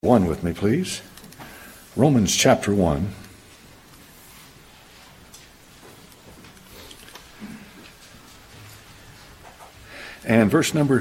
1 with me, please. Romans chapter 1. And verse number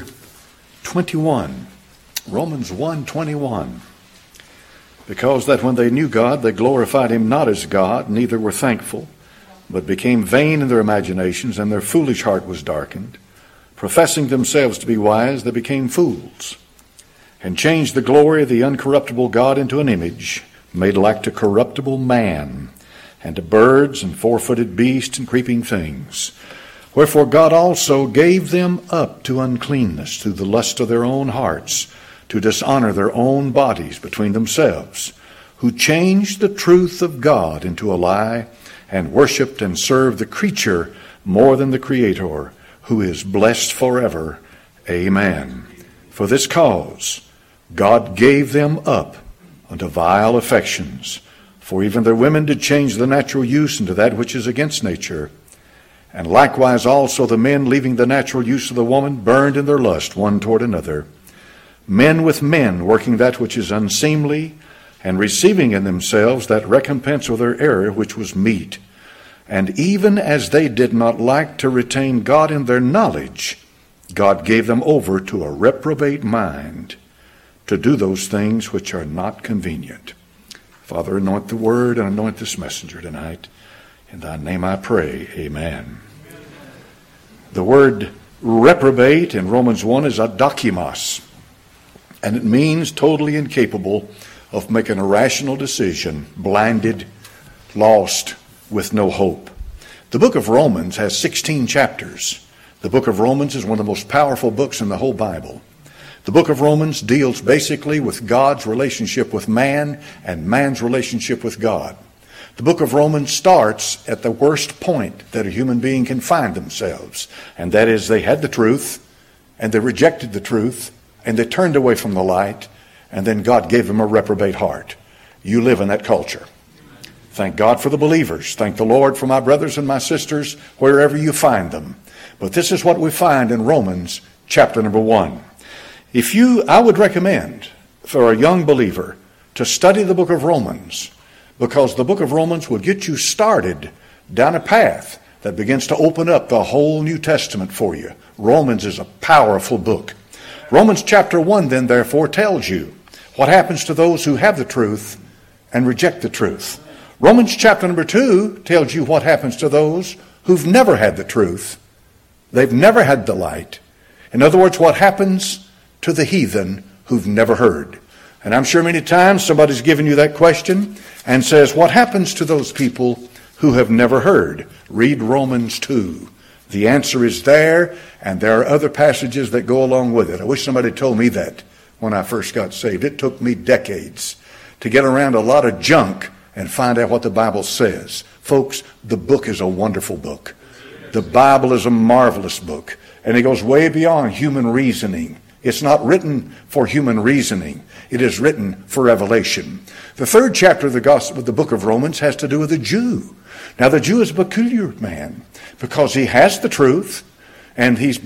21. Romans 1:21. Because that when they knew God, they glorified him not as God, neither were thankful, but became vain in their imaginations, and their foolish heart was darkened. Professing themselves to be wise, they became fools, and changed the glory of the uncorruptible God into an image, made like to corruptible man, and to birds and four-footed beasts and creeping things. Wherefore God also gave them up to uncleanness through the lust of their own hearts, to dishonor their own bodies between themselves, who changed the truth of God into a lie, and worshipped and served the creature more than the Creator, who is blessed forever. Amen. For this cause God gave them up unto vile affections. For even their women did change the natural use into that which is against nature. And likewise also the men, leaving the natural use of the woman, burned in their lust one toward another. Men with men, working that which is unseemly, and receiving in themselves that recompense of their error which was meet. And even as they did not like to retain God in their knowledge, God gave them over to a reprobate mind, to do those things which are not convenient. Father, anoint the word and anoint this messenger tonight. In thy name I pray, amen. The word reprobate in Romans 1 is adokimos, and it means totally incapable of making a rational decision, blinded, lost, with no hope. The book of Romans has 16 chapters. The book of Romans is one of the most powerful books in the whole Bible. The book of Romans deals basically with God's relationship with man and man's relationship with God. The book of Romans starts at the worst point that a human being can find themselves, and that is they had the truth, and they rejected the truth, and they turned away from the light, and then God gave them a reprobate heart. You live in that culture. Thank God for the believers. Thank the Lord for my brothers and my sisters, wherever you find them. But this is what we find in Romans chapter number 1. I would recommend for a young believer to study the book of Romans, because the book of Romans will get you started down a path that begins to open up the whole New Testament for you. Romans is a powerful book. Romans chapter 1 then therefore tells you what happens to those who have the truth and reject the truth. Romans chapter number 2 tells you what happens to those who've never had the truth. They've never had the light. In other words, what happens to the heathen who've never heard. And I'm sure many times somebody's given you that question and says, what happens to those people who have never heard? Read Romans 2. The answer is there, and there are other passages that go along with it. I wish somebody told me that when I first got saved. It took me decades to get around a lot of junk and find out what the Bible says. Folks, the book is a wonderful book. The Bible is a marvelous book, and it goes way beyond human reasoning. It's not written for human reasoning. It is written for revelation. The third chapter of the book of Romans has to do with the Jew. Now, the Jew is a peculiar man because he has the truth, and he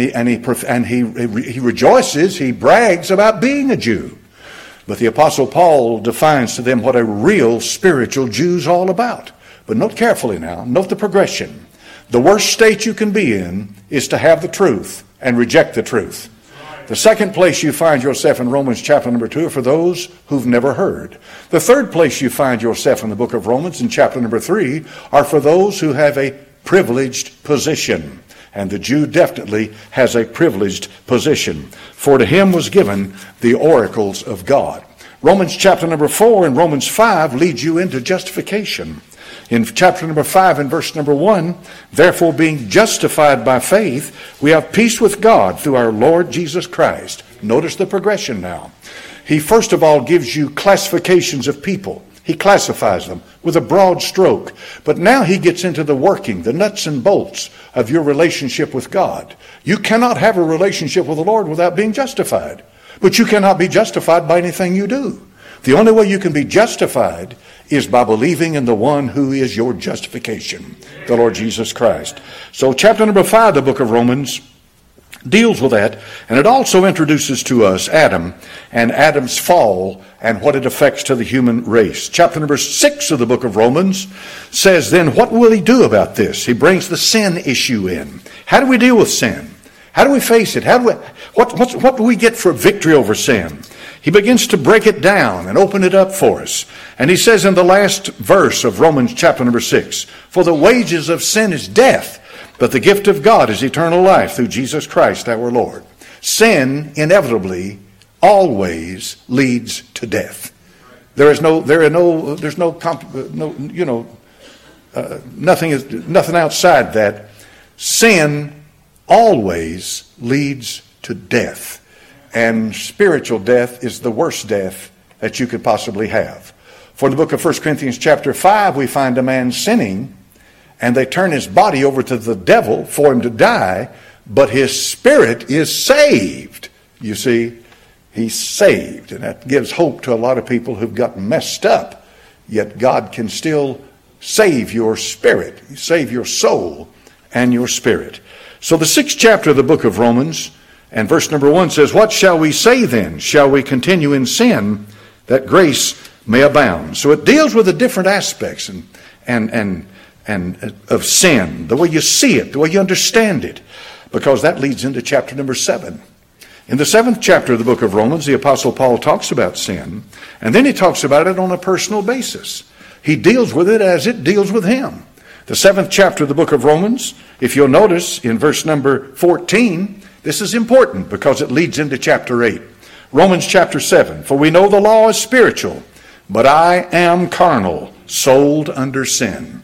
rejoices, he brags about being a Jew. But the Apostle Paul defines to them what a real spiritual Jew's all about. But note carefully now, note the progression. The worst state you can be in is to have the truth and reject the truth. The second place you find yourself in Romans chapter number 2 are for those who've never heard. The third place you find yourself in the book of Romans in chapter number 3 are for those who have a privileged position. And the Jew definitely has a privileged position. For to him was given the oracles of God. Romans chapter number 4 and Romans 5 lead you into justification. In chapter number 5 and verse number 1, therefore being justified by faith, we have peace with God through our Lord Jesus Christ. Notice the progression now. He first of all gives you classifications of people. He classifies them with a broad stroke. But now he gets into the working, the nuts and bolts of your relationship with God. You cannot have a relationship with the Lord without being justified. But you cannot be justified by anything you do. The only way you can be justified is by believing in the one who is your justification, the Lord Jesus Christ. So chapter number 5, the book of Romans, deals with that, and it also introduces to us Adam and Adam's fall and what it affects to the human race. Chapter number 6 of the book of Romans says, then what will he do about this? He brings the sin issue in. How do we deal with sin? How do we face it? What do we get for victory over sin? He begins to break it down and open it up for us. And he says in the last verse of Romans chapter number 6, for the wages of sin is death, but the gift of God is eternal life through Jesus Christ our Lord. Sin inevitably always leads to death. Nothing outside that. Sin always leads to death. And spiritual death is the worst death that you could possibly have. For the book of 1 Corinthians chapter 5, we find a man sinning, and they turn his body over to the devil for him to die, but his spirit is saved. You see, he's saved, and that gives hope to a lot of people who've gotten messed up. Yet God can still save your spirit, save your soul and your spirit. So the 6th chapter of the book of Romans and verse number 1 says, what shall we say then? Shall we continue in sin that grace may abound? So it deals with the different aspects and of sin, the way you see it, the way you understand it, because that leads into chapter number 7. In the 7th chapter of the book of Romans, the Apostle Paul talks about sin, and then he talks about it on a personal basis. He deals with it as it deals with him. The 7th chapter of the book of Romans, if you'll notice in verse number 14, this is important because it leads into chapter 8. Romans chapter 7, for we know the law is spiritual, but I am carnal, sold under sin.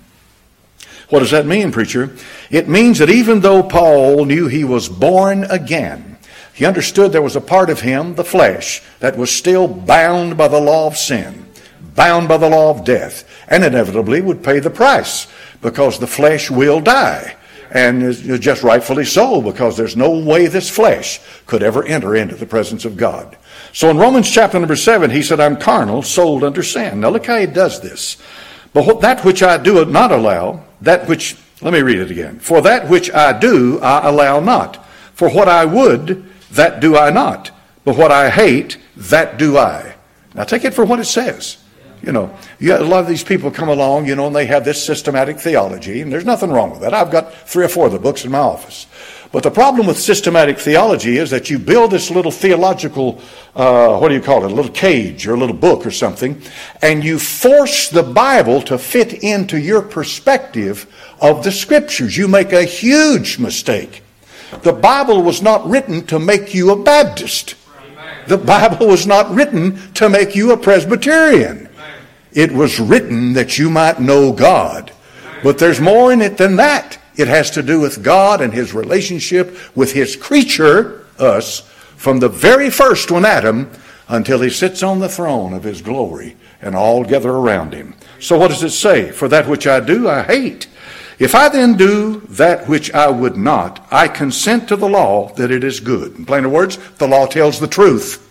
What does that mean, preacher? It means that even though Paul knew he was born again, he understood there was a part of him, the flesh, that was still bound by the law of sin, bound by the law of death, and inevitably would pay the price because the flesh will die. And just rightfully so, because there's no way this flesh could ever enter into the presence of God. So in Romans chapter number 7, he said, I'm carnal, sold under sin. Now look how he does this. But that which I do not allow, let me read it again. For that which I do, I allow not. For what I would, that do I not. But what I hate, that do I. Now take it for what it says. You know, a lot of these people come along, and they have this systematic theology, and there's nothing wrong with that. I've got 3 or 4 of the books in my office. But the problem with systematic theology is that you build this little theological, a little cage or a little book or something, and you force the Bible to fit into your perspective of the Scriptures. You make a huge mistake. The Bible was not written to make you a Baptist. The Bible was not written to make you a Presbyterian. It was written that you might know God. But there's more in it than that. It has to do with God and His relationship with His creature, us, from the very first one, Adam, until He sits on the throne of His glory and all gather around Him. So what does it say? For that which I do, I hate. If I then do that which I would not, I consent to the law that it is good. In plainer words, the law tells the truth.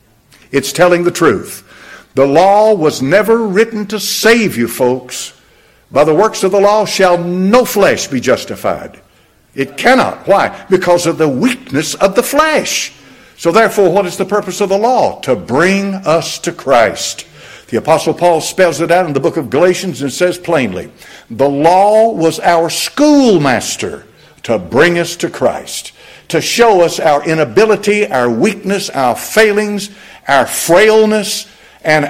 It's telling the truth. The law was never written to save you, folks. By the works of the law shall no flesh be justified. It cannot. Why? Because of the weakness of the flesh. So therefore, what is the purpose of the law? To bring us to Christ. The Apostle Paul spells it out in the book of Galatians and says plainly, the law was our schoolmaster to bring us to Christ, to show us our inability, our weakness, our failings, our frailness, and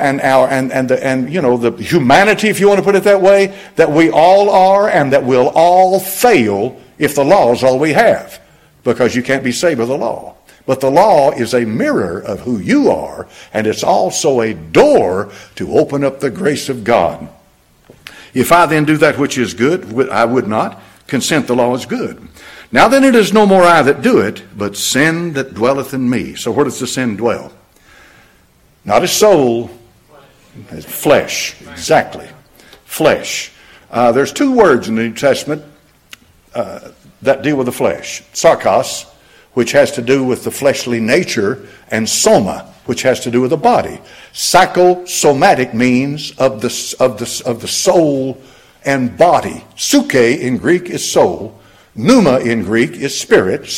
the humanity, if you want to put it that way, that we all are and that we'll all fail if the law is all we have, because you can't be saved by the law. But the law is a mirror of who you are, and it's also a door to open up the grace of God. If I then do that which is good, I would not consent the law is good. Now then it is no more I that do it, but sin that dwelleth in me. So where does the sin dwell? Not as soul, as flesh. Exactly. Flesh. There's 2 words in the New Testament that deal with the flesh. Sarkos, which has to do with the fleshly nature, and soma, which has to do with the body. Psychosomatic means of the soul and body. Suke in Greek is soul. Pneuma in Greek is spirit. So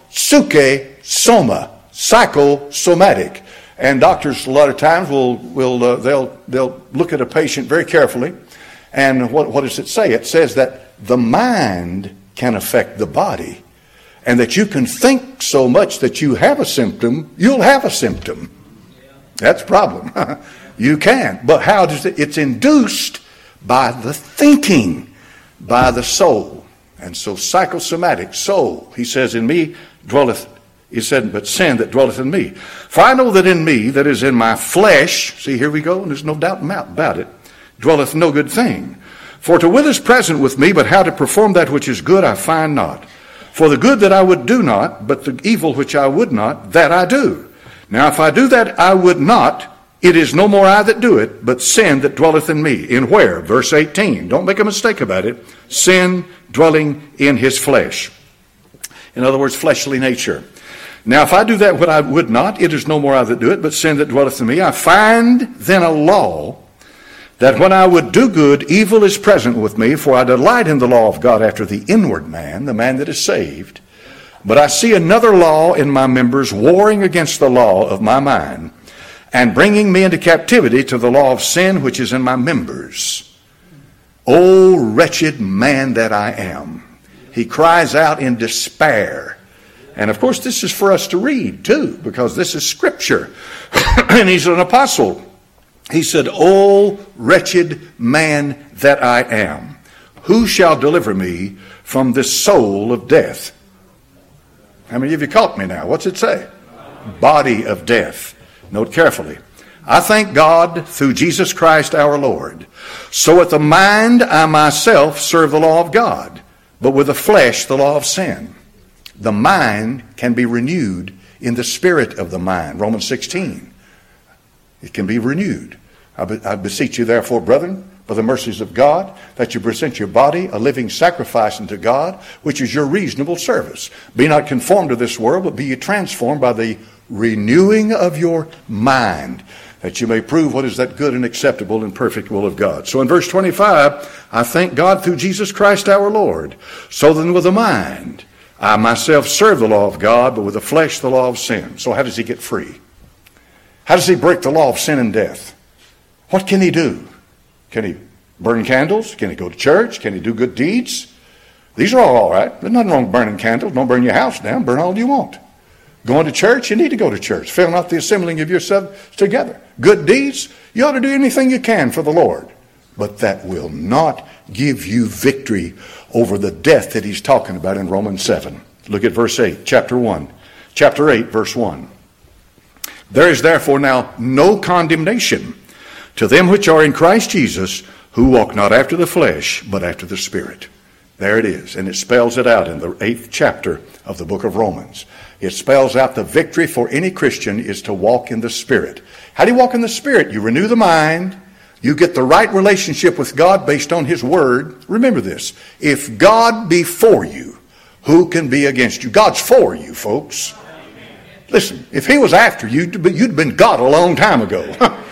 soma, psychosomatic. And doctors a lot of times they'll look at a patient very carefully. And what does it say? It says that the mind can affect the body. And that you can think so much that you have a symptom, you'll have a symptom. That's a problem. You can. But how does it? It's induced by the thinking, by the soul. And so psychosomatic, soul, he says, in me dwelleth, he said, but sin that dwelleth in me. For I know that in me, that is in my flesh, see, here we go, and there's no doubt about it, dwelleth no good thing. For to will is present with me, but how to perform that which is good I find not. For the good that I would do not, but the evil which I would not, that I do. Now if I do that I would not, it is no more I that do it, but sin that dwelleth in me. In where? Verse 18. Don't make a mistake about it. Sin dwelling in his flesh. In other words, fleshly nature. Now if I do that what I would not, it is no more I that do it, but sin that dwelleth in me. I find then a law, that when I would do good, evil is present with me, for I delight in the law of God after the inward man, the man that is saved. But I see another law in my members, warring against the law of my mind, and bringing me into captivity to the law of sin which is in my members. O wretched man that I am. He cries out in despair. And of course this is for us to read too, because this is scripture. And he's an apostle. He said, O wretched man that I am, who shall deliver me from this soul of death? How many of you caught me now? What's it say? Body of death. Note carefully. I thank God through Jesus Christ our Lord. So with the mind I myself serve the law of God, but with the flesh the law of sin. The mind can be renewed in the spirit of the mind. Romans 16. It can be renewed. I beseech you therefore, brethren, by the mercies of God, that you present your body a living sacrifice unto God, which is your reasonable service. Be not conformed to this world, but be ye transformed by the renewing of your mind, that you may prove what is that good and acceptable and perfect will of God. So in verse 25, I thank God through Jesus Christ our Lord. So then with the mind, I myself serve the law of God, but with the flesh the law of sin. So how does he get free? How does he break the law of sin and death? What can he do? Can he burn candles? Can he go to church? Can he do good deeds? These are all right. There's nothing wrong with burning candles. Don't burn your house down. Burn all you want. Going to church, you need to go to church. Fail not the assembling of yourselves together. Good deeds, you ought to do anything you can for the Lord. But that will not give you victory over the death that he's talking about in Romans 7. Look at verse 8, chapter 8, verse 1. There is therefore now no condemnation to them which are in Christ Jesus, who walk not after the flesh, but after the Spirit. There it is. And it spells it out in the 8th chapter of the book of Romans. It spells out the victory for any Christian is to walk in the Spirit. How do you walk in the Spirit? You renew the mind. You get the right relationship with God based on His Word. Remember this. If God be for you, who can be against you? God's for you, folks. Listen, if He was after you, you'd been God a long time ago.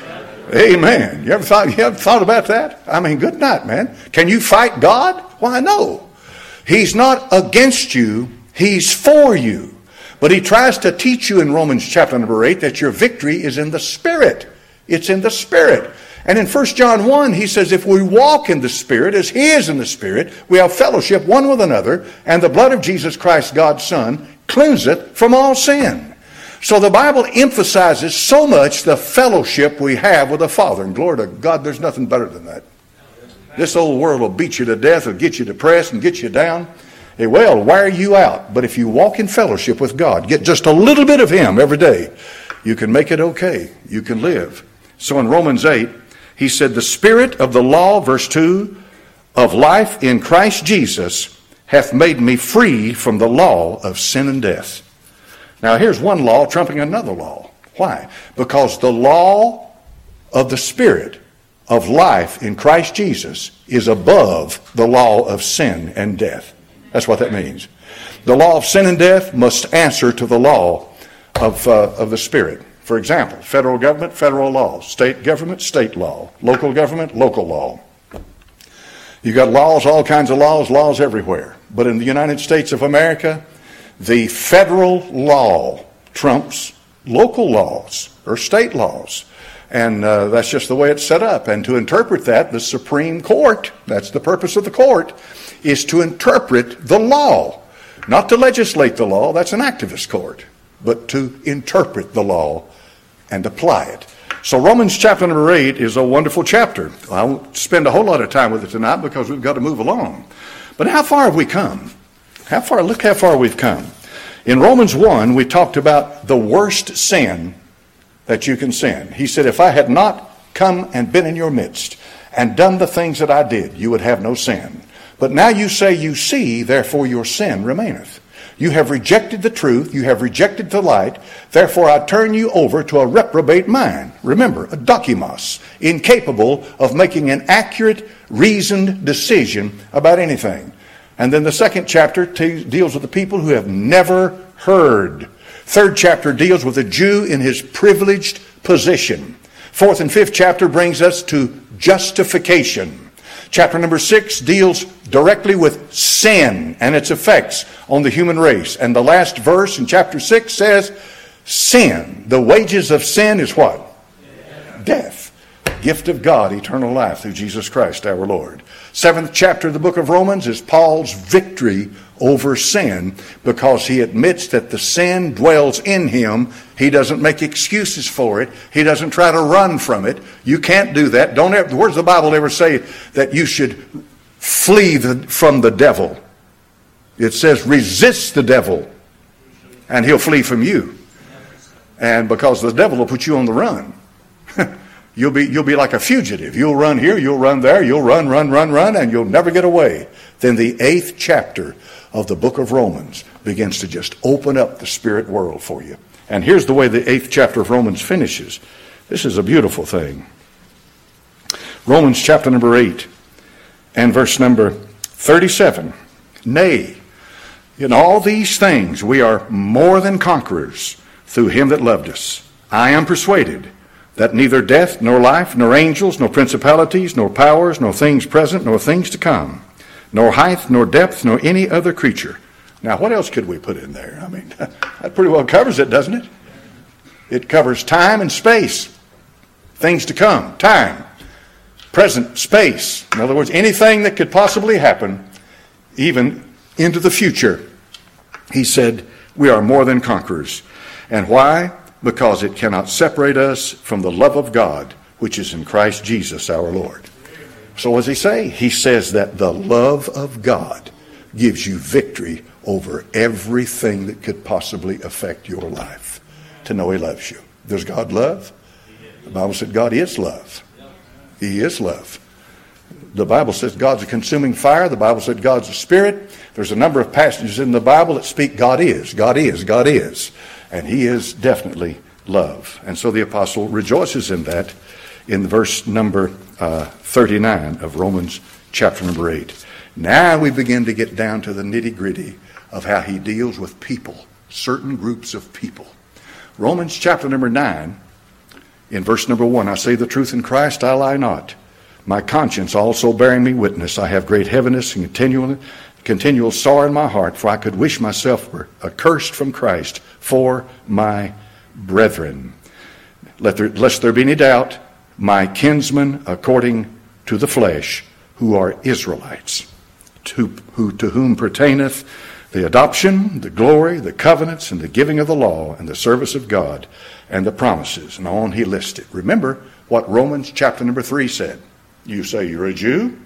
Amen. You ever thought about that? I mean, good night, man. Can you fight God? Why, no. He's not against you. He's for you. But he tries to teach you in Romans chapter number 8 that your victory is in the Spirit. It's in the Spirit. And in 1 John 1, he says, if we walk in the Spirit as He is in the Spirit, we have fellowship one with another, and the blood of Jesus Christ, God's Son, cleanseth from all sin. So the Bible emphasizes so much the fellowship we have with the Father. And glory to God, there's nothing better than that. This old world will beat you to death, will get you depressed and get you down. It will wear you out. But if you walk in fellowship with God, get just a little bit of Him every day, you can make it okay. You can live. So in Romans 8, he said, the Spirit of the law, verse 2, of life in Christ Jesus hath made me free from the law of sin and death. Now here's one law trumping another law. Why? Because the law of the Spirit of life in Christ Jesus is above the law of sin and death. That's what that means. The law of sin and death must answer to the law of the Spirit. For example, federal government, federal law. State government, state law. Local government, local law. You got laws, all kinds of laws everywhere. But in the United States of America, the federal law trumps local laws or state laws. And that's just the way it's set up. And to interpret that, the Supreme Court, that's the purpose of the court, is to interpret the law. Not to legislate the law, that's an activist court, but to interpret the law and apply it. So Romans chapter number 8 is a wonderful chapter. I won't spend a whole lot of time with it tonight because we've got to move along. But how far have we come? Look how far we've come. In Romans 1, we talked about the worst sin that you can sin. He said, if I had not come and been in your midst and done the things that I did, you would have no sin. But now you say you see, therefore your sin remaineth. You have rejected the truth, you have rejected the light, therefore I turn you over to a reprobate mind. Remember, a dokimos, incapable of making an accurate, reasoned decision about anything. And then the second chapter deals with the people who have never heard. Third chapter deals with the Jew in his privileged position. Fourth and fifth chapter brings us to justification. Chapter number 6 deals directly with sin and its effects on the human race. And the last verse in chapter 6 says, sin, the wages of sin is what? Death. Gift of God, eternal life through Jesus Christ our Lord. 7th chapter of the book of Romans is Paul's victory over sin because he admits that the sin dwells in him. He doesn't make excuses for it. He doesn't try to run from it. You can't do that. Where does the Bible ever say that you should flee from the devil? It says resist the devil and he'll flee from you. And because the devil will put you on the run. You'll be like a fugitive. You'll run here, you'll run there, you'll run, and you'll never get away. Then the 8th chapter of the book of Romans begins to just open up the spirit world for you. And here's the way the 8th chapter of Romans finishes. This is a beautiful thing. Romans chapter number 8 and verse number 37. Nay, in all these things we are more than conquerors through him that loved us. I am persuaded that neither death, nor life, nor angels, nor principalities, nor powers, nor things present, nor things to come, nor height, nor depth, nor any other creature. Now, what else could we put in there? I mean, that pretty well covers it, doesn't it? It covers time and space. Things to come, time, present, space. In other words, anything that could possibly happen, even into the future. He said, we are more than conquerors. And why? Because it cannot separate us from the love of God, which is in Christ Jesus our Lord. So what does he say? He says that the love of God gives you victory over everything that could possibly affect your life. To know he loves you. Does God love? The Bible said God is love. He is love. The Bible says God's a consuming fire. The Bible said God's a spirit. There's a number of passages in the Bible that speak God is, God is, God is. And he is definitely love. And so the apostle rejoices in that in verse number 39 of Romans chapter number 8. Now we begin to get down to the nitty-gritty of how he deals with people, certain groups of people. Romans chapter number 9, in verse number 1, I say the truth in Christ, I lie not. My conscience also bearing me witness, I have great heaviness and continual sorrow in my heart, for I could wish myself were accursed from Christ for my brethren. Lest there be any doubt, my kinsmen according to the flesh, who are Israelites, to whom pertaineth the adoption, the glory, the covenants, and the giving of the law, and the service of God, and the promises. And on he listed. Remember what Romans chapter number 3 said. You say you're a Jew.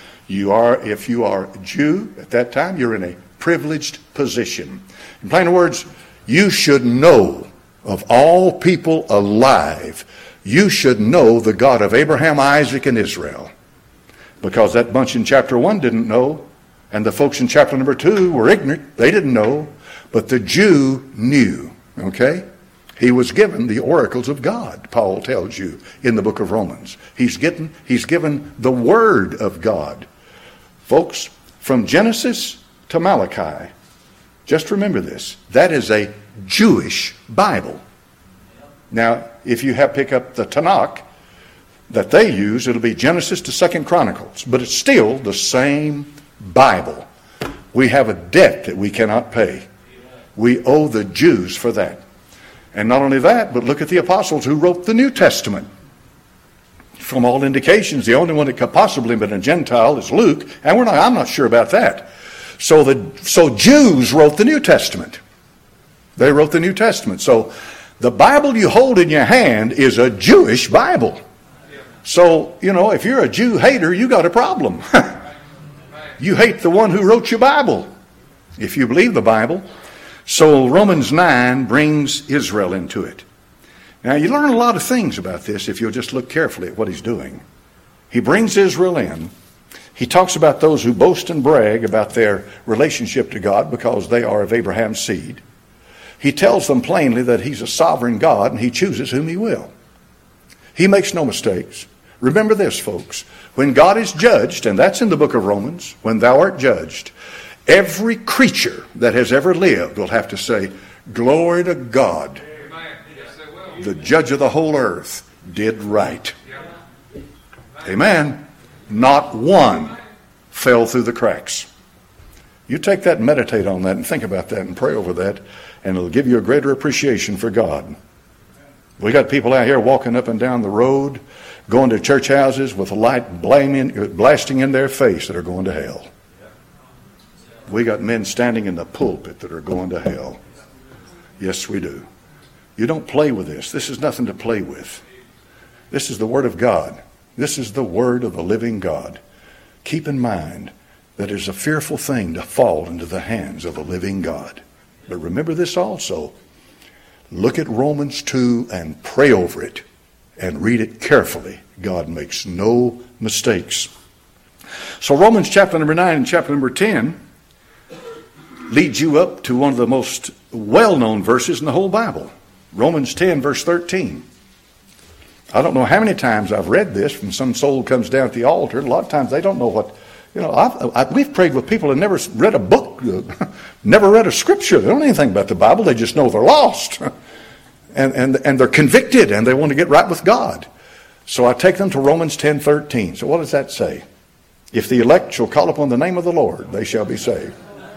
If you are a Jew at that time, you're in a privileged position. In plain words, you should know of all people alive, you should know the God of Abraham, Isaac, and Israel. Because that bunch in chapter 1 didn't know, and the folks in chapter number 2 were ignorant. They didn't know, but the Jew knew. Okay? He was given the oracles of God, Paul tells you in the book of Romans. He's given the word of God. Folks, from Genesis to Malachi, just remember this. That is a Jewish Bible. Now, if you pick up the Tanakh that they use, it'll be Genesis to 2 Chronicles. But it's still the same Bible. We have a debt that we cannot pay. We owe the Jews for that. And not only that, but look at the apostles who wrote the New Testament. From all indications, the only one that could possibly have been a Gentile is Luke, and I'm not sure about that. So Jews wrote the New Testament. They wrote the New Testament. So the Bible you hold in your hand is a Jewish Bible. So, if you're a Jew hater, you got a problem. You hate the one who wrote your Bible, if you believe the Bible. So Romans 9 brings Israel into it. Now, you learn a lot of things about this if you'll just look carefully at what he's doing. He brings Israel in. He talks about those who boast and brag about their relationship to God because they are of Abraham's seed. He tells them plainly that he's a sovereign God and he chooses whom he will. He makes no mistakes. Remember this, folks. When God is judged, and that's in the book of Romans, when thou art judged, every creature that has ever lived will have to say, glory to God. The judge of the whole earth did right. Amen. Not one fell through the cracks. You take that and meditate on that and think about that and pray over that, and it'll give you a greater appreciation for God. We got people out here walking up and down the road, going to church houses with a light blasting in their face that are going to hell. We got men standing in the pulpit that are going to hell. Yes, we do. You don't play with this. This is nothing to play with. This is the Word of God. This is the Word of the living God. Keep in mind that it's a fearful thing to fall into the hands of the living God. But remember this also. Look at Romans 2 and pray over it and read it carefully. God makes no mistakes. So Romans chapter number 9 and chapter number 10 leads you up to one of the most well-known verses in the whole Bible. Romans 10 verse 13. I don't know how many times I've read this when some soul comes down at the altar. A lot of times they don't know what, we've prayed with people that never read a book, never read a scripture. They don't know anything about the Bible. They just know they're lost. And they're convicted and they want to get right with God. So I take them to Romans 10:13. So what does that say? If the elect shall call upon the name of the Lord, they shall be saved.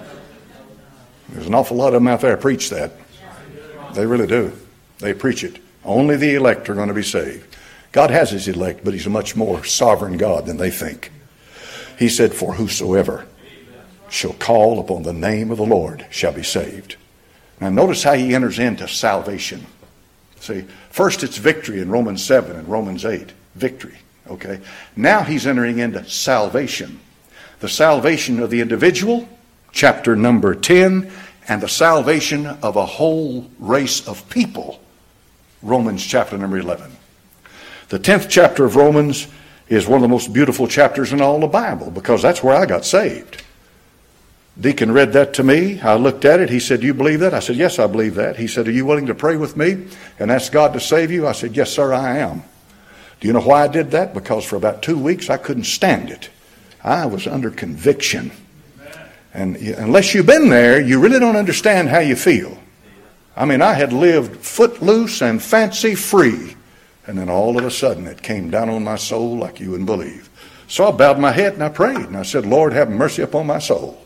There's an awful lot of them out there preach that. They really do. They preach it. Only the elect are going to be saved. God has his elect, but he's a much more sovereign God than they think. He said, for whosoever shall call upon the name of the Lord shall be saved. Now notice how he enters into salvation. See, first it's victory in Romans 7 and Romans 8. Victory. Okay. Now he's entering into salvation. The salvation of the individual, chapter number 10, and the salvation of a whole race of people, Romans chapter number 11. The 10th chapter of Romans is one of the most beautiful chapters in all the Bible because that's where I got saved. Deacon read that to me. I looked at it. He said, do you believe that? I said, yes, I believe that. He said, are you willing to pray with me and ask God to save you? I said, yes, sir, I am. Do you know why I did that? Because for about 2 weeks I couldn't stand it. I was under conviction. And unless you've been there, you really don't understand how you feel. I mean, I had lived footloose and fancy free. And then all of a sudden it came down on my soul like you wouldn't believe. So I bowed my head and I prayed. And I said, Lord, have mercy upon my soul.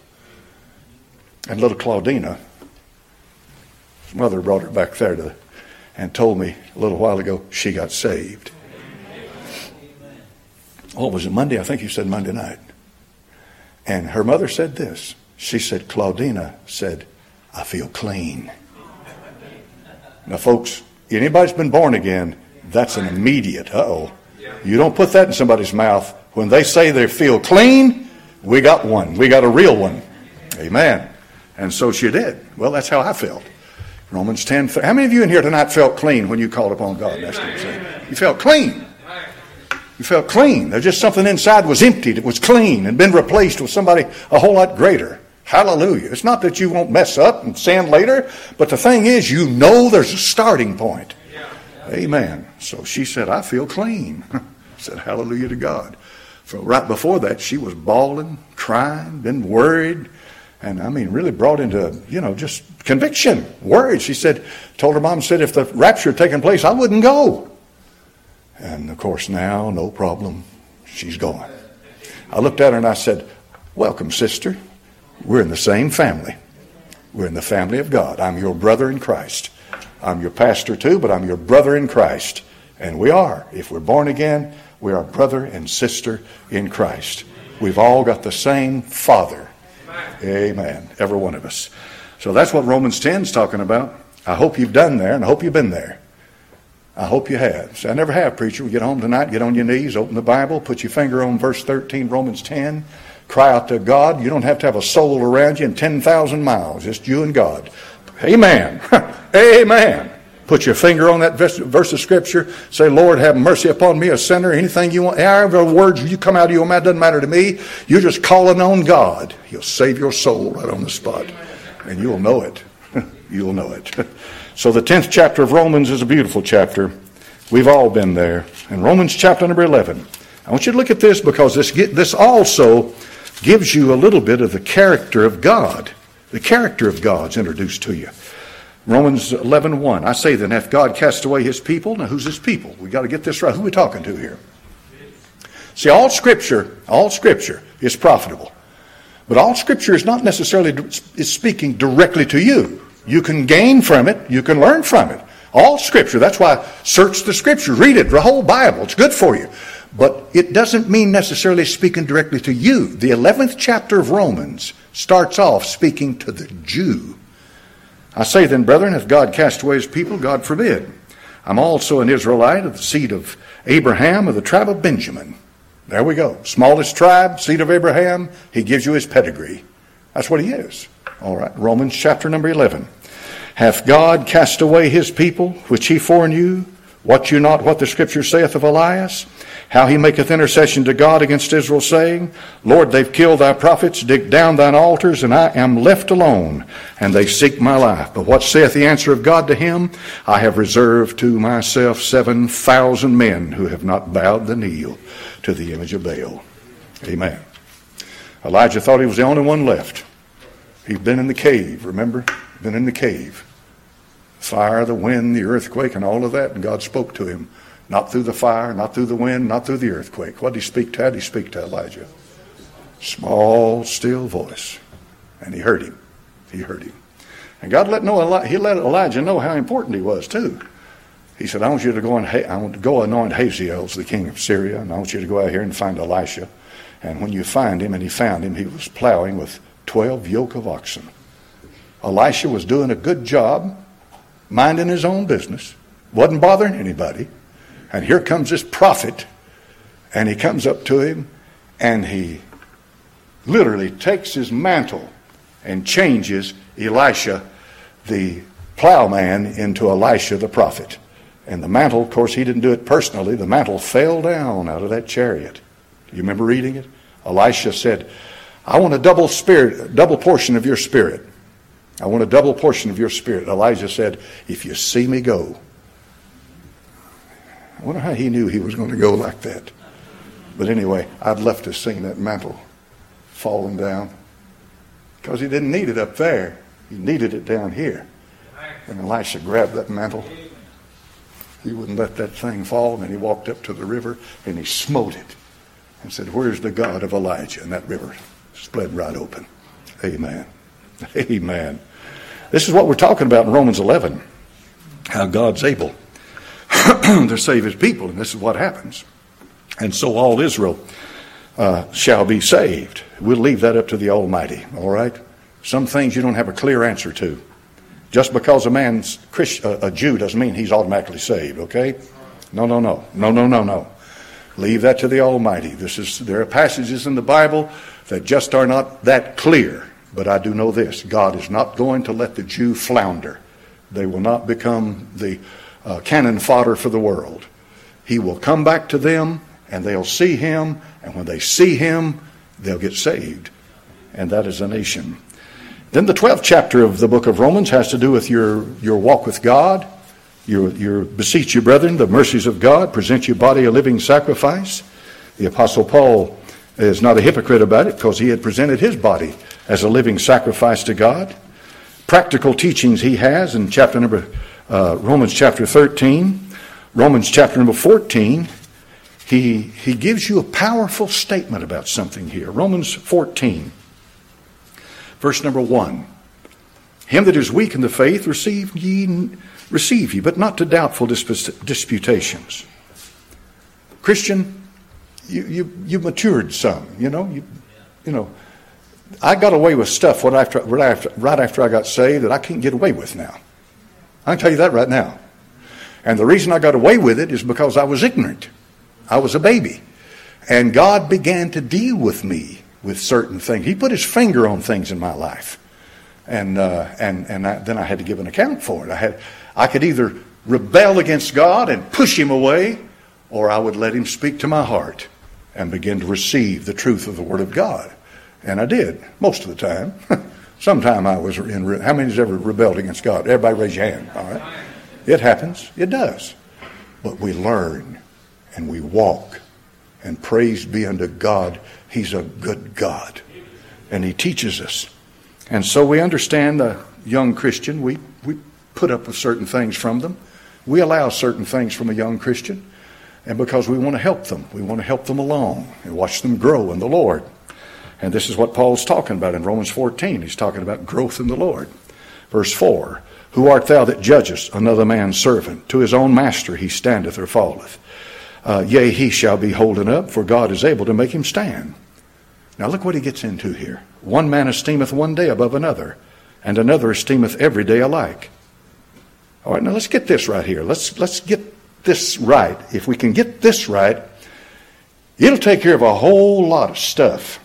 And little Claudina, his mother brought her back there and told me a little while ago she got saved. Oh, was it Monday? I think you said Monday night. And her mother said this. She said, Claudina said, I feel clean. Now, folks, anybody's been born again, that's an immediate, You don't put that in somebody's mouth. When they say they feel clean, we got one. We got a real one. Amen. And so she did. Well, that's how I felt. Romans 10. How many of you in here tonight felt clean when you called upon God? That's what I'm saying. You felt clean. You felt clean. There's just something inside was emptied. It was clean and been replaced with somebody a whole lot greater. Hallelujah. It's not that you won't mess up and sin later, but the thing is, you know there's a starting point. Amen. So she said, I feel clean. I said, hallelujah to God. So right before that, she was bawling, crying, been worried. And I mean, really brought into, just conviction, worried. She said, told her mom, said, if the rapture had taken place, I wouldn't go. And of course now, no problem. She's gone. I looked at her and I said, welcome, sister. We're in the same family. We're in the family of God. I'm your brother in Christ. I'm your pastor too, but I'm your brother in Christ. And we are. If we're born again, we are brother and sister in Christ. We've all got the same Father. Amen. Every one of us. So that's what Romans 10 is talking about. I hope you've done there, and I hope you've been there. I hope you have. So I never have, preacher. We get home tonight, get on your knees, open the Bible, put your finger on verse 13, Romans 10. Cry out to God. You don't have to have a soul around you in 10,000 miles. Just you and God. Amen. Amen. Put your finger on that verse of Scripture. Say, Lord, have mercy upon me, a sinner. Anything you want. However words you come out of your mouth, doesn't matter to me. You're just calling on God. He'll save your soul right on the spot. And you'll know it. You'll know it. So the 10th chapter of Romans is a beautiful chapter. We've all been there. And Romans chapter number 11. I want you to look at this because this also gives you a little bit of the character of God. The character of God's introduced to you. Romans 11:1. I say then, hath God cast away his people? Now who's his people? We've got to get this right. Who are we talking to here? See, all Scripture is profitable. But all Scripture is not necessarily is speaking directly to you. You can gain from it. You can learn from it. All Scripture. That's why search the Scripture. Read it. The whole Bible. It's good for you. But it doesn't mean necessarily speaking directly to you. The 11th chapter of Romans starts off speaking to the Jew. I say then, brethren, hath God cast away his people? God forbid. I'm also an Israelite of the seed of Abraham of the tribe of Benjamin. There we go. Smallest tribe, seed of Abraham. He gives you his pedigree. That's what he is. All right. Romans chapter number 11. Hath God cast away his people, which he foreknew? Wot you not what the Scripture saith of Elias? How he maketh intercession to God against Israel, saying, Lord, they've killed thy prophets, digged down thine altars, and I am left alone, and they seek my life. But what saith the answer of God to him? I have reserved to myself 7,000 men who have not bowed the knee to the image of Baal. Amen. Elijah thought he was the only one left. He'd been in the cave, remember? Been in the cave. Fire, the wind, the earthquake, and all of that, and God spoke to him. Not through the fire, not through the wind, not through the earthquake. What did he speak to? How did he speak to Elijah? Small, still voice. And he heard him. He heard him. And God let Elijah know how important he was too. He said, I want you to go anoint Hazael, the king of Syria, and I want you to go out here and find Elisha. And when you find him, and he found him, he was plowing with 12 yoke of oxen. Elisha was doing a good job, minding his own business, wasn't bothering anybody. And here comes this prophet, and he comes up to him, and he literally takes his mantle and changes Elisha, the plowman, into Elisha, the prophet. And the mantle, of course, he didn't do it personally. The mantle fell down out of that chariot. You remember reading it? Elisha said, I want a double portion of your spirit. I want a double portion of your spirit. Elijah said, if you see me go. I wonder how he knew he was going to go like that. But anyway, I'd love to seen that mantle falling down. Because he didn't need it up there. He needed it down here. And Elisha grabbed that mantle. He wouldn't let that thing fall. And he walked up to the river and he smote it. And said, where's the God of Elijah? And that river split right open. Amen. Amen. This is what we're talking about in Romans 11. How God's able to save his people, and this is what happens. And so all Israel shall be saved. We'll leave that up to the Almighty, all right? Some things you don't have a clear answer to. Just because a man's a Jew doesn't mean he's automatically saved, okay? No. Leave that to the Almighty. There are passages in the Bible that just are not that clear. But I do know this. God is not going to let the Jew flounder. They will not become the cannon fodder for the world. He will come back to them, and they'll see him, and when they see him, they'll get saved. And that is a nation. Then the 12th chapter of the book of Romans has to do with your walk with God. Your beseech you, brethren, the mercies of God, present your body a living sacrifice. The Apostle Paul is not a hypocrite about it because he had presented his body as a living sacrifice to God. Practical teachings he has in Romans chapter 13, Romans chapter number 14. He gives you a powerful statement about something here. Romans 14, verse number 1. Him that is weak in the faith receive ye, but not to doubtful disputations. Christian, you matured some, you know. I got away with stuff right after I got saved that I can't get away with now. I can tell you that right now. And the reason I got away with it is because I was ignorant. I was a baby. And God began to deal with me with certain things. He put his finger on things in my life. And then I had to give an account for it. I could either rebel against God and push him away, or I would let him speak to my heart and begin to receive the truth of the Word of God. And I did, most of the time. Sometime I was in. How many has ever rebelled against God? Everybody raise your hand. All right. It happens. It does. But we learn and we walk. And praise be unto God. He's a good God. And he teaches us. And so we understand the young Christian. We put up with certain things from them. We allow certain things from a young Christian. And because we want to help them. We want to help them along and watch them grow in the Lord. And this is what Paul's talking about in Romans 14. He's talking about growth in the Lord. Verse 4, who art thou that judgest another man's servant? To his own master he standeth or falleth. Yea, he shall be holden up, for God is able to make him stand. Now look what he gets into here. One man esteemeth one day above another, and another esteemeth every day alike. All right, now let's get this right here. Let's get this right. If we can get this right, it'll take care of a whole lot of stuff.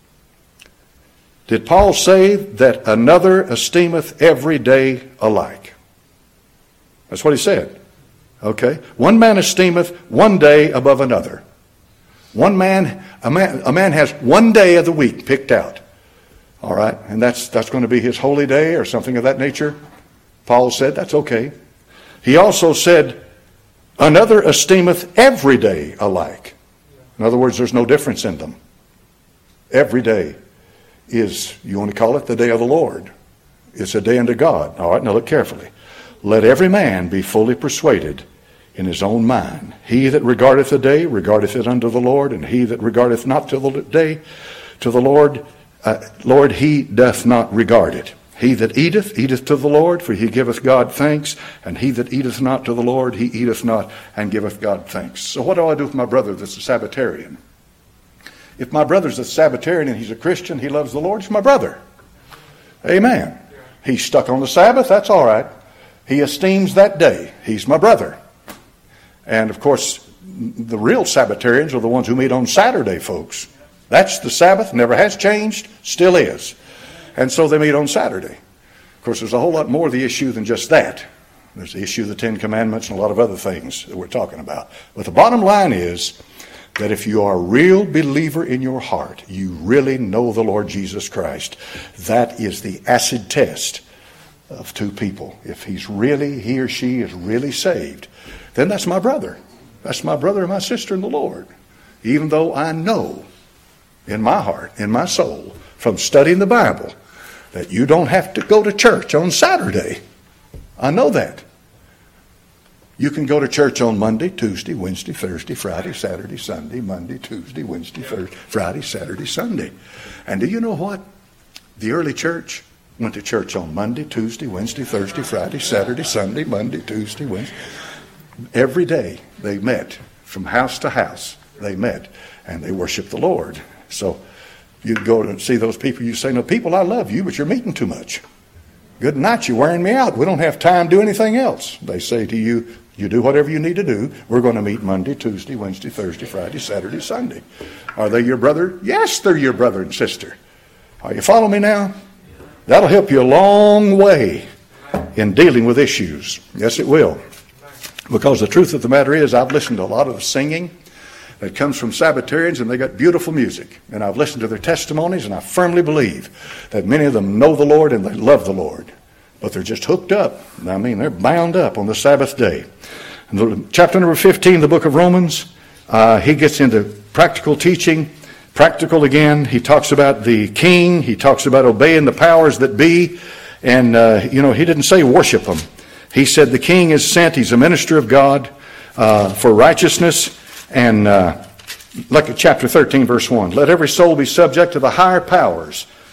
Did Paul say that another esteemeth every day alike? That's what he said. Okay. One man esteemeth one day above another. A man has one day of the week picked out. All right. And that's going to be his holy day or something of that nature. Paul said that's okay. He also said another esteemeth every day alike. In other words, there's no difference in them. Every day is, you want to call it the day of the Lord. It's a day unto God. All right, now look carefully. Let every man be fully persuaded in his own mind. He that regardeth the day, regardeth it unto the Lord, and he that regardeth not to the day, to the Lord, he doth not regard it. He that eateth, eateth to the Lord, for he giveth God thanks, and he that eateth not to the Lord, he eateth not, and giveth God thanks. So what do I do with my brother that's a Sabbatarian? If my brother's a Sabbatarian and he's a Christian, he loves the Lord, he's my brother. Amen. He's stuck on the Sabbath, that's all right. He esteems that day. He's my brother. And of course, the real Sabbatarians are the ones who meet on Saturday, folks. That's the Sabbath, never has changed, still is. And so they meet on Saturday. Of course, there's a whole lot more of the issue than just that. There's the issue of the Ten Commandments and a lot of other things that we're talking about. But the bottom line is that if you are a real believer in your heart, you really know the Lord Jesus Christ, that is the acid test of two people. If he or she is really saved, then that's my brother. That's my brother and my sister in the Lord. Even though I know in my heart, in my soul, from studying the Bible, that you don't have to go to church on Saturday. I know that. You can go to church on Monday, Tuesday, Wednesday, Thursday, Friday, Saturday, Sunday, Monday, Tuesday, Wednesday, Thursday, Friday, Saturday, Sunday. And do you know what? The early church went to church on Monday, Tuesday, Wednesday, Thursday, Friday, Saturday, Sunday, Monday, Tuesday, Wednesday. Every day they met from house to house. They met and they worshiped the Lord. So you go to see those people, you say, no, people, I love you, but you're meeting too much. Good night, you're wearing me out. We don't have time to do anything else. They say to you, you do whatever you need to do. We're going to meet Monday, Tuesday, Wednesday, Thursday, Friday, Saturday, Sunday. Are they your brother? Yes, they're your brother and sister. Are you following me now? That'll help you a long way in dealing with issues. Yes, it will. Because the truth of the matter is, I've listened to a lot of the singing that comes from Sabbatarians, and they got beautiful music. And I've listened to their testimonies, and I firmly believe that many of them know the Lord and they love the Lord. But they're just hooked up. I mean, they're bound up on the Sabbath day. And chapter number 15, the book of Romans, he gets into practical teaching. Practical again. He talks about the king. He talks about obeying the powers that be. And, he didn't say worship them. He said the king is sent. He's a minister of God for righteousness. And look at chapter 13, verse 1. Let every soul be subject to the higher powers,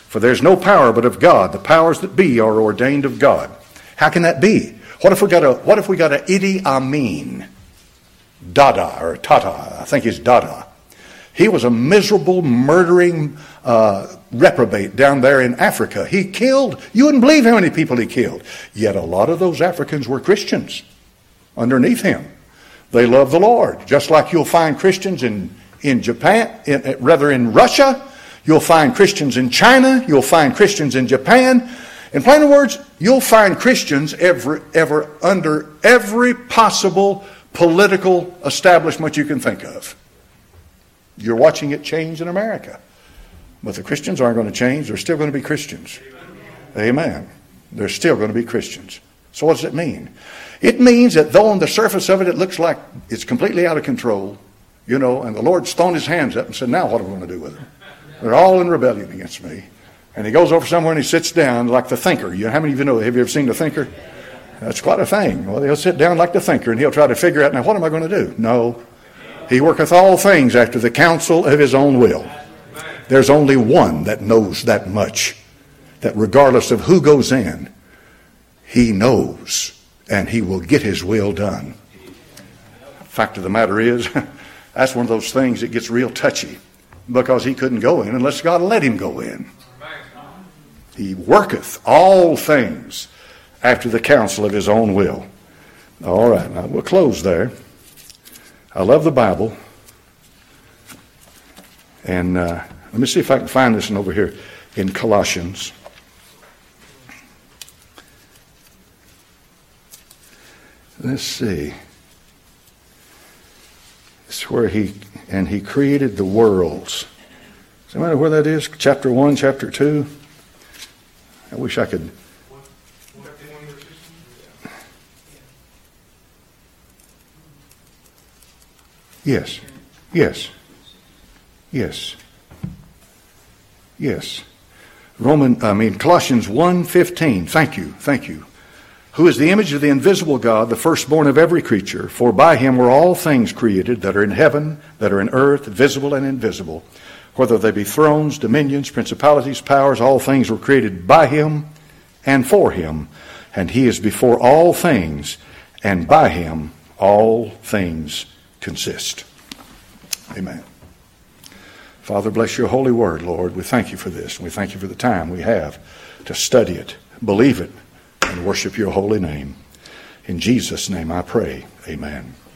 For there's no power but of God. The powers that be are ordained of God. How can that be? What if we got a Idi Amin Dada, or Tata, I think it's Dada. He was a miserable, murdering reprobate down there in Africa. He killed, you wouldn't believe how many people he killed. Yet a lot of those Africans were Christians underneath him. They love the Lord. Just like you'll find Christians in Japan, in Russia. You'll find Christians in China. You'll find Christians in Japan. In plain words, you'll find Christians ever under every possible political establishment you can think of. You're watching it change in America. But the Christians aren't going to change. They're still going to be Christians. Amen. They're still going to be Christians. So what does it mean? It means that though on the surface of it, it looks like it's completely out of control, and the Lord's thrown his hands up and said, now what are we going to do with them? They're all in rebellion against me. And he goes over somewhere and he sits down like the thinker. How many of you know, have you ever seen the thinker? That's quite a thing. Well, he'll sit down like the thinker and he'll try to figure out, now what am I going to do? No. He worketh all things after the counsel of his own will. There's only one that knows that much, that regardless of who goes in, he knows and he will get his will done. Fact of the matter is, that's one of those things that gets real touchy because he couldn't go in unless God let him go in. He worketh all things after the counsel of his own will. All right, now we'll close there. I love the Bible. And let me see if I can find this one over here in Colossians. Let's see. It's where he created the worlds. Does anybody know where that is? Chapter 1, chapter 2? I wish I could. Yes. Colossians 1:15. Thank you. Who is the image of the invisible God, the firstborn of every creature? For by him were all things created that are in heaven, that are in earth, visible and invisible. Whether they be thrones, dominions, principalities, powers, all things were created by him and for him. And he is before all things, and by him all things consist. Amen. Father, bless your holy word, Lord. We thank you for this. And we thank you for the time we have to study it, believe it, and worship your holy name. In Jesus' name I pray. Amen.